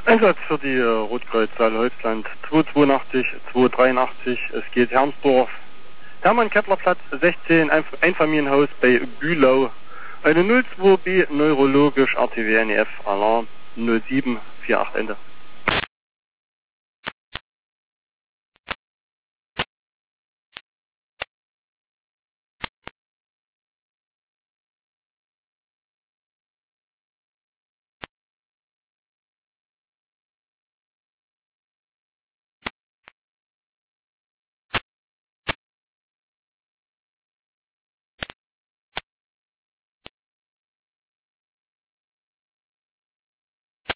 Einsatz für die Rotkreuz Saale-Holzland 282, 283, es geht Hermsdorf, Hermann-Kepler-Platz 16, Einfamilienhaus bei Bühlau, eine 02B neurologisch RTW NEF Alarm 0748 Ende.